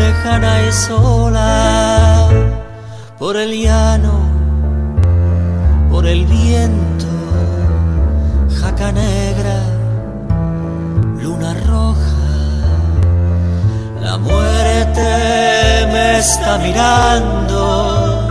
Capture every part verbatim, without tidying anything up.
lejana y sola, por el llano, por el viento, jaca negra, luna roja, la muerte me está mirando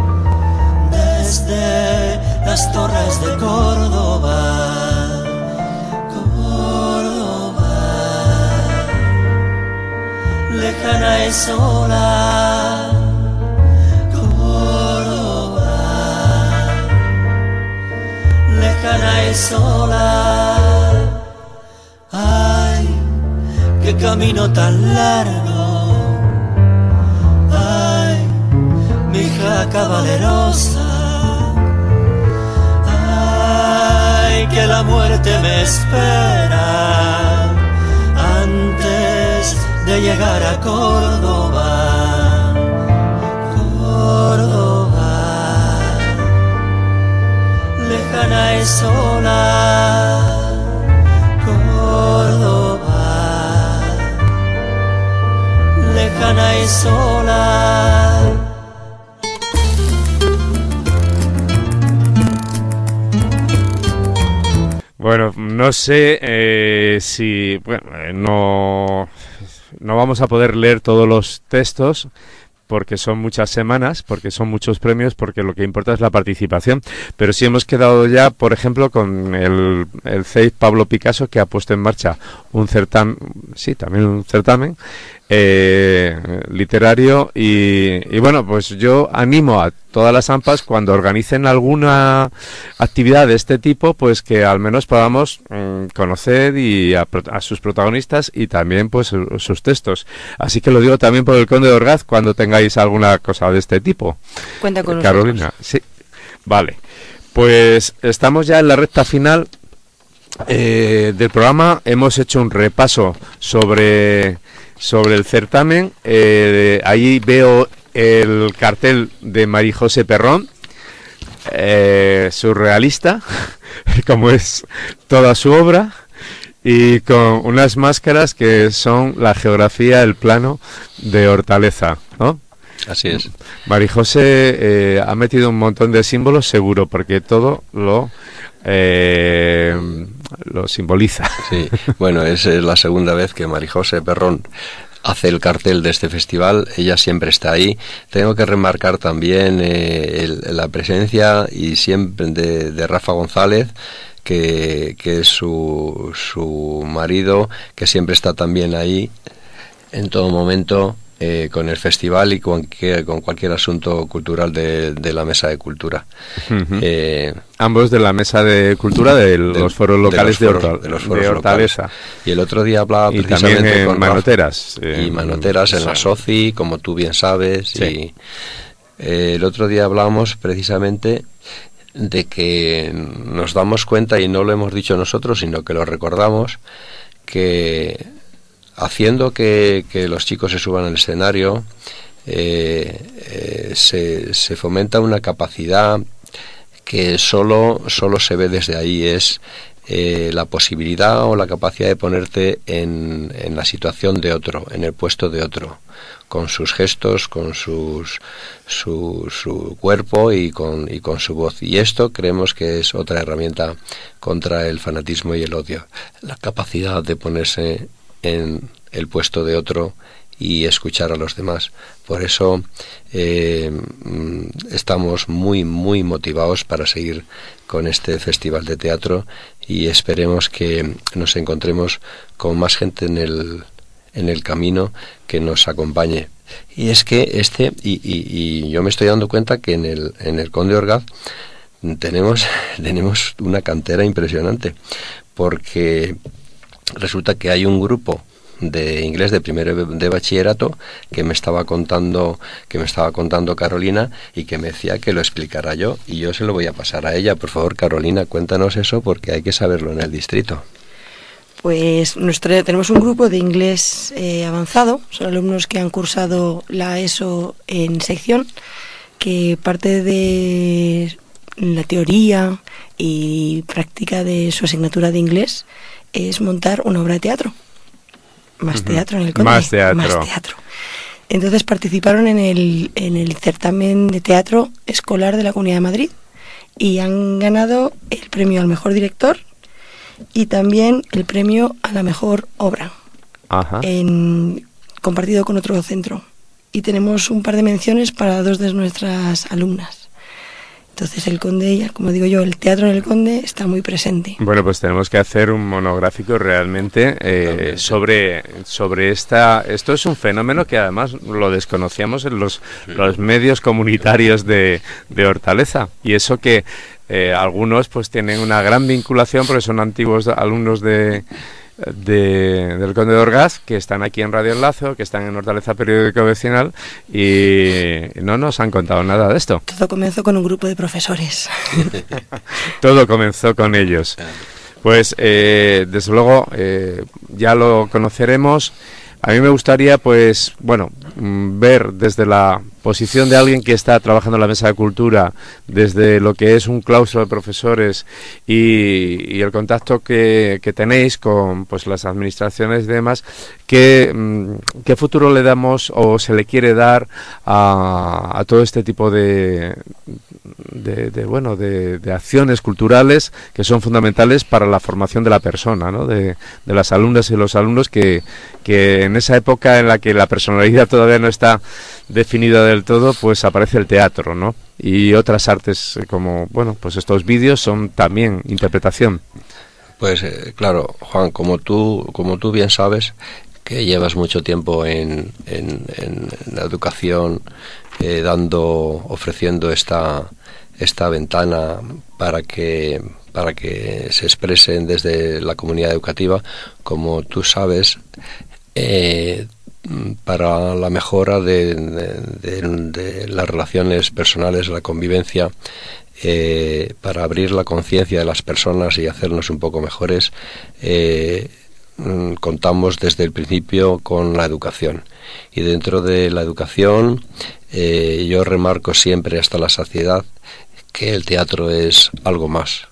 desde las torres de Córdoba, Córdoba, lejana y sola, Córdoba, lejana y sola. Ay, qué camino tan largo, ay, mi jaca valerosa, ay, que la muerte me espera antes de llegar a Córdoba, Córdoba, lejana y sola, Córdoba, lejana y sola. Bueno, no sé eh, si... Bueno, eh, no, no vamos a poder leer todos los textos porque son muchas semanas, porque son muchos premios, porque lo que importa es la participación. Pero sí hemos quedado ya, por ejemplo, con el, el C E I Pablo Picasso, que ha puesto en marcha un certamen, sí, también un certamen eh, literario. Y, y bueno, pues yo animo a todas las AMPAs, cuando organicen alguna actividad de este tipo, pues que al menos podamos mmm, conocer y a, a sus protagonistas y también pues sus textos. Así que lo digo también por el Conde de Orgaz, cuando tengáis alguna cosa de este tipo. Cuenta con Carolina, nosotros. Sí, vale. Pues estamos ya en la recta final eh, del programa. Hemos hecho un repaso sobre, sobre el certamen. Eh, ahí veo el cartel de María José Perrón, eh, surrealista, como es toda su obra, y con unas máscaras que son la geografía, el plano de Hortaleza, ¿no? Así es. María José eh, ha metido un montón de símbolos, seguro, porque todo lo eh, lo simboliza. Sí, bueno, es la segunda vez que María José Perrón hace el cartel de este festival. Ella siempre está ahí. Tengo que remarcar también eh, el, la presencia y siempre de, de Rafa González, que, que es su, su marido, que siempre está también ahí en todo momento eh, con el festival y con, que, con cualquier asunto cultural de, de la Mesa de Cultura. Uh-huh. eh, Ambos de la Mesa de Cultura de, de los foros locales de, los foros, de, Hortal, de, los de Hortaleza. Locales. Y el otro día hablaba y precisamente también en con Manoteras. Rafa, y Manoteras en, en la SOCI, como tú bien sabes. Sí. Y eh, el otro día hablábamos precisamente de que nos damos cuenta, y no lo hemos dicho nosotros, sino que lo recordamos, que haciendo que, que los chicos se suban al escenario, eh, eh, se, se fomenta una capacidad que solo, solo se ve desde ahí, es eh, la posibilidad o la capacidad de ponerte en, en la situación de otro, en el puesto de otro, con sus gestos, con sus su, su cuerpo y con, y con su voz. Y esto creemos que es otra herramienta contra el fanatismo y el odio, la capacidad de ponerse en el puesto de otro y escuchar a los demás. Por eso eh, estamos muy muy motivados para seguir con este festival de teatro y esperemos que nos encontremos con más gente en el en el camino que nos acompañe. Y es que este y, y, y yo me estoy dando cuenta que en el en el Conde de Orgaz tenemos tenemos una cantera impresionante, porque resulta que hay un grupo de inglés de primero de bachillerato que me estaba contando que me estaba contando Carolina y que me decía que lo explicara yo, y yo se lo voy a pasar a ella. Por favor, Carolina, cuéntanos eso, porque hay que saberlo en el distrito. Pues nuestro, tenemos un grupo de inglés eh, avanzado, son alumnos que han cursado la ESO en sección, que parte de la teoría y práctica de su asignatura de inglés es montar una obra de teatro. Más teatro en el Conde. Más teatro. Más teatro. Entonces participaron en el, en el certamen de teatro escolar de la Comunidad de Madrid y han ganado el premio al mejor director y también el premio a la mejor obra. Ajá. En, compartido con otro centro. Y tenemos un par de menciones para dos de nuestras alumnas. Entonces el Conde, ya como digo yo, el teatro en el Conde está muy presente. Bueno, pues tenemos que hacer un monográfico realmente eh, sobre sobre esta... Esto es un fenómeno que además lo desconocíamos en los, los medios comunitarios de, de Hortaleza. Y eso que eh, algunos pues tienen una gran vinculación porque son antiguos alumnos de... De, del Conde de Orgaz, que están aquí en Radio Enlazo, que están en Hortaleza Periódico Vecinal y no nos han contado nada de esto. Todo comenzó con un grupo de profesores. Todo comenzó con ellos. Pues eh, desde luego eh, ya lo conoceremos. A mí me gustaría, pues, bueno, ver desde la posición de alguien que está trabajando en la Mesa de Cultura, desde lo que es un claustro de profesores y, y el contacto que, que tenéis con pues las administraciones y demás, ¿qué, qué futuro le damos o se le quiere dar a, a todo este tipo de, de, de bueno, de, de acciones culturales que son fundamentales para la formación de la persona, ¿no? de, de las alumnas y los alumnos que, que en esa época en la que la personalidad todavía no está definida del todo, pues aparece el teatro, ¿no? Y otras artes como, bueno, pues estos vídeos son también interpretación. Pues eh, claro, Juan, como tú, como tú bien sabes, que llevas mucho tiempo en, en, en la educación, eh, dando, ofreciendo esta, esta ventana para que, para que se expresen desde la comunidad educativa, como tú sabes, eh, para la mejora de, de, de, de las relaciones personales, la convivencia, eh, para abrir la conciencia de las personas y hacernos un poco mejores, eh, contamos desde el principio con la educación. Y dentro de la educación, eh, yo remarco siempre hasta la saciedad que el teatro es algo más.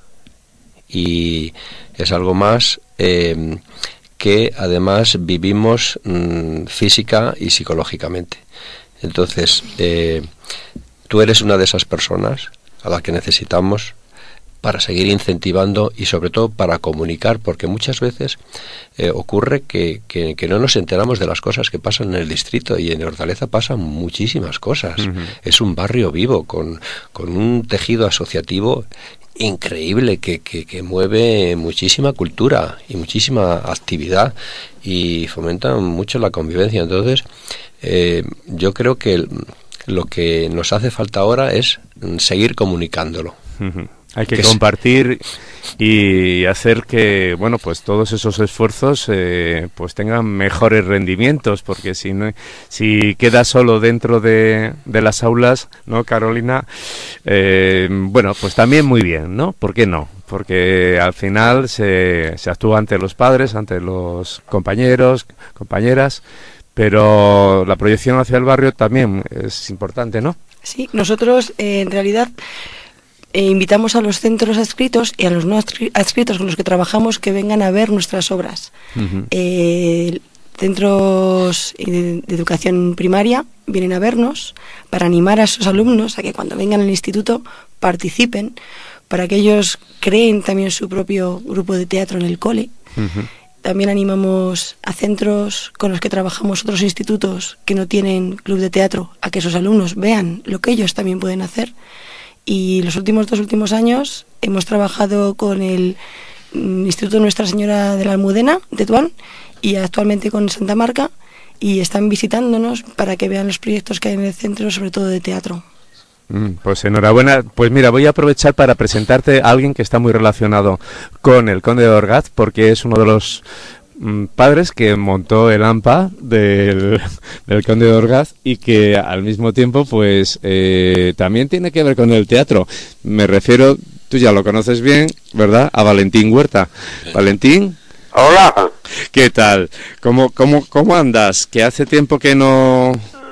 Y es algo más eh, que además vivimos mmm, física y psicológicamente. Entonces, eh, tú eres una de esas personas a la que necesitamos para seguir incentivando y sobre todo para comunicar, porque muchas veces eh, ocurre que, que, que no nos enteramos de las cosas que pasan en el distrito, y en Hortaleza pasan muchísimas cosas. Uh-huh. Es un barrio vivo con, con un tejido asociativo increíble que, que, que mueve muchísima cultura y muchísima actividad y fomenta mucho la convivencia. Entonces eh, yo creo que el, lo que nos hace falta ahora es seguir comunicándolo. Uh-huh. Hay que, que compartir y hacer que, bueno, pues todos esos esfuerzos eh, pues tengan mejores rendimientos, porque si no, si queda solo dentro de, de las aulas, ¿no, Carolina? Eh, bueno, pues también muy bien, ¿no? ¿Por qué no? Porque al final se, se actúa ante los padres, ante los compañeros, compañeras, pero la proyección hacia el barrio también es importante, ¿no? Sí, nosotros eh, en realidad... E invitamos a los centros adscritos y a los no adscritos con los que trabajamos que vengan a ver nuestras obras. Uh-huh. Eh, centros de, de educación primaria vienen a vernos para animar a sus alumnos a que cuando vengan al instituto participen, para que ellos creen también su propio grupo de teatro en el cole. Uh-huh. También animamos a centros con los que trabajamos otros institutos que no tienen club de teatro a que sus alumnos vean lo que ellos también pueden hacer. Y los últimos dos últimos años hemos trabajado con el Instituto Nuestra Señora de la Almudena de Tuán y actualmente con Santa Marca, y están visitándonos para que vean los proyectos que hay en el centro, sobre todo de teatro. Mm, pues enhorabuena. Pues mira, voy a aprovechar para presentarte a alguien que está muy relacionado con el Conde de Orgaz, porque es uno de los padres que montó el A M P A del, del Conde de Orgaz y que al mismo tiempo pues eh, también tiene que ver con el teatro. Me refiero, tú ya lo conoces bien, ¿verdad? A Valentín Huerta. Valentín. Hola. ¿Qué tal? ¿Cómo, cómo, cómo andas? Que hace tiempo que no...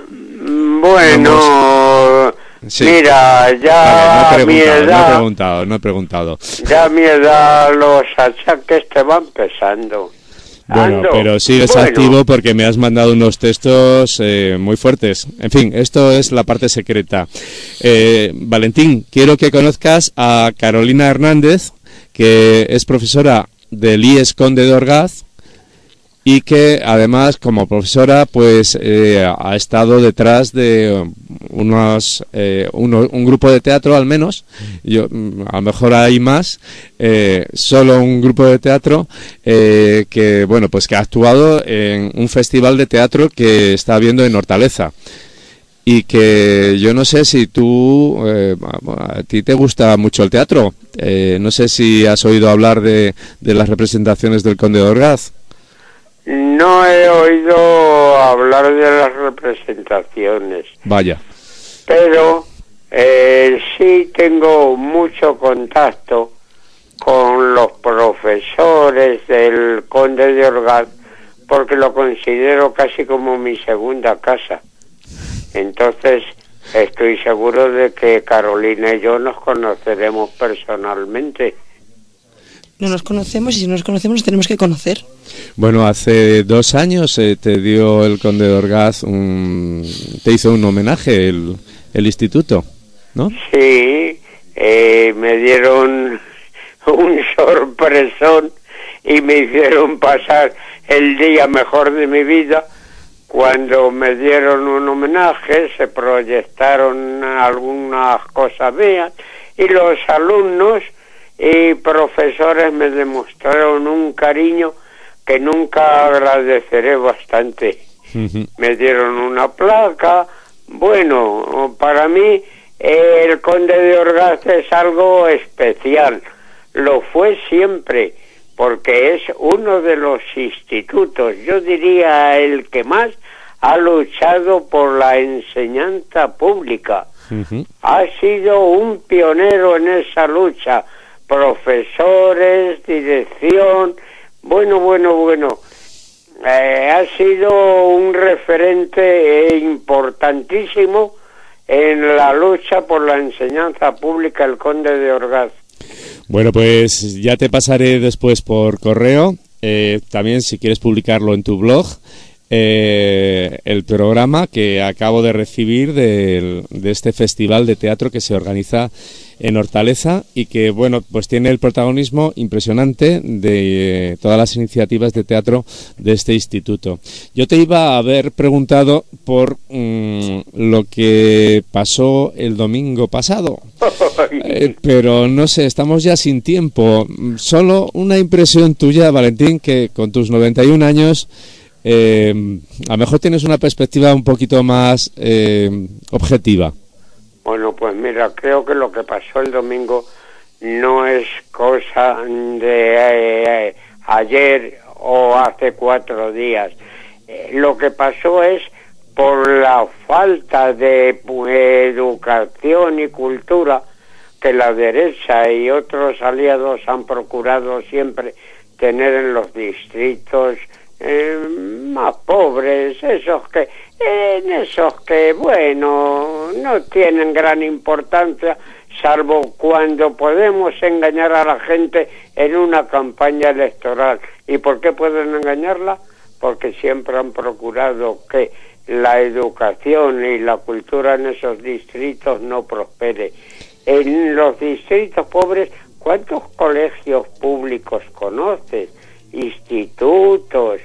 Bueno... Vamos... Sí. Mira, ya vale, no mi edad, no he preguntado, no he preguntado. Ya a mi edad los achaques te van pesando. Bueno, Ando. pero sigues Bueno. activo porque me has mandado unos textos eh, muy fuertes. En fin, esto es la parte secreta. Eh, Valentín, quiero que conozcas a Carolina Hernández, que es profesora del I E S Conde de Orgaz y que además como profesora pues eh, ha estado detrás de unos, eh, uno, un grupo de teatro al menos, yo a lo mejor hay más, eh, solo un grupo de teatro eh, que bueno pues que ha actuado en un festival de teatro que está habiendo en Hortaleza. Y que yo no sé si tú, eh, a ti te gusta mucho el teatro, eh, no sé si has oído hablar de, de las representaciones del Conde de Orgaz. No he oído hablar de las representaciones. Vaya. Pero eh, sí tengo mucho contacto con los profesores del Conde de Orgaz, porque lo considero casi como mi segunda casa. Entonces estoy seguro de que Carolina y yo nos conoceremos personalmente. No nos conocemos y si no nos conocemos nos tenemos que conocer. Bueno, hace dos años eh, te dio el Conde de Orgaz, un, te hizo un homenaje el, el instituto, ¿no? Sí, eh, me dieron un sorpresón y me hicieron pasar el día mejor de mi vida. Cuando me dieron un homenaje, se proyectaron algunas cosas mías y los alumnos y profesores me demostraron un cariño que nunca agradeceré bastante. Uh-huh. Me dieron una placa. Bueno, para mí eh, el Conde de Orgaz es algo especial. Lo fue siempre, porque es uno de los institutos, yo diría el que más ha luchado por la enseñanza pública. Uh-huh. Ha sido un pionero en esa lucha. Profesores, dirección, bueno, bueno, bueno. Eh, ha sido un referente eh, importantísimo en la lucha por la enseñanza pública el Conde de Orgaz. Bueno, pues ya te pasaré después por correo, eh, también si quieres publicarlo en tu blog, eh, el programa que acabo de recibir de, de este festival de teatro que se organiza en Hortaleza y que, bueno, pues tiene el protagonismo impresionante de eh, todas las iniciativas de teatro de este instituto. Yo te iba a haber preguntado por mmm, lo que pasó el domingo pasado, eh, pero no sé, estamos ya sin tiempo. Solo una impresión tuya, Valentín, que con tus noventa y un años eh, a lo mejor tienes una perspectiva un poquito más eh, objetiva. Bueno, pues mira, creo que lo que pasó el domingo no es cosa de eh, ayer o hace cuatro días. Eh, lo que pasó es por la falta de eh, educación y cultura que la derecha y otros aliados han procurado siempre tener en los distritos eh, más pobres, esos que en esos que, bueno, no tienen gran importancia, salvo cuando podemos engañar a la gente en una campaña electoral. ¿Y por qué pueden engañarla? Porque siempre han procurado que la educación y la cultura en esos distritos no prospere. En los distritos pobres, ¿cuántos colegios públicos conoces? Institutos,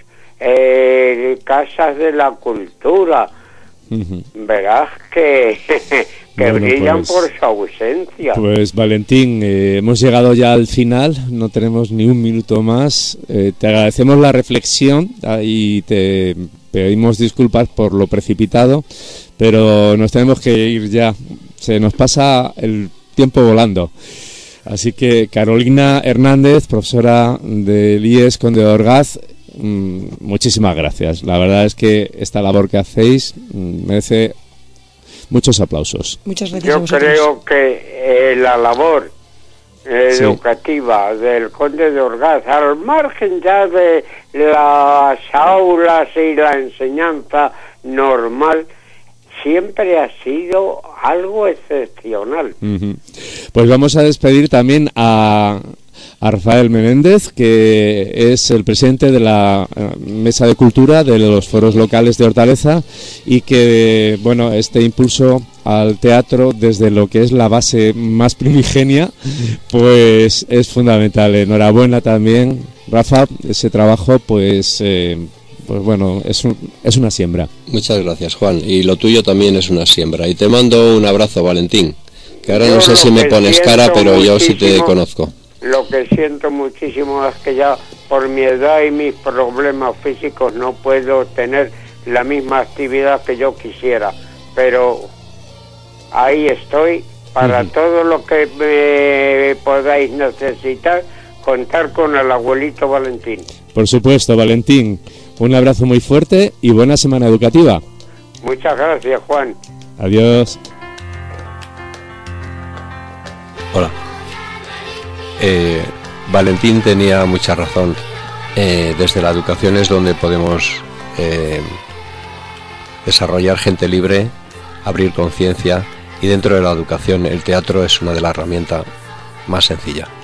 eh, casas de la cultura. Uh-huh. Verás que, que bueno, brillan pues, por su ausencia. Pues Valentín, eh, hemos llegado ya al final, no tenemos ni un minuto más. Eh, te agradecemos la reflexión y te pedimos disculpas por lo precipitado, pero nos tenemos que ir ya. Se nos pasa el tiempo volando. Así que Carolina Hernández, profesora del I E S Conde de Orgaz, mmm, muchísimas gracias. La verdad es que esta labor que hacéis mmm, merece muchos aplausos. Muchas gracias. Yo a vosotros. creo que eh, la labor eh, sí. educativa del Conde de Orgaz, al margen ya de las aulas y la enseñanza normal, siempre ha sido algo excepcional. Uh-huh. Pues vamos a despedir también a, a Rafael Menéndez, que es el presidente de la Mesa de Cultura de los foros locales de Hortaleza, y que, bueno, este impulso al teatro desde lo que es la base más primigenia, pues es fundamental. Enhorabuena también, Rafa, ese trabajo, pues, eh, pues bueno, es, un, es una siembra. Muchas gracias, Juan, y lo tuyo también es una siembra. Y te mando un abrazo, Valentín, que ahora yo no sé si me pones cara, pero yo sí te conozco. Lo que siento muchísimo es que ya por mi edad y mis problemas físicos no puedo tener la misma actividad que yo quisiera, pero ahí estoy para uh-huh. todo lo que me podáis necesitar, contar con el abuelito Valentín. Por supuesto, Valentín, un abrazo muy fuerte y buena semana educativa. Muchas gracias, Juan. Adiós. Hola. Eh, Valentín tenía mucha razón. Eh, desde la educación es donde podemos eh, desarrollar gente libre, abrir conciencia, y dentro de la educación el teatro es una de las herramientas más sencillas.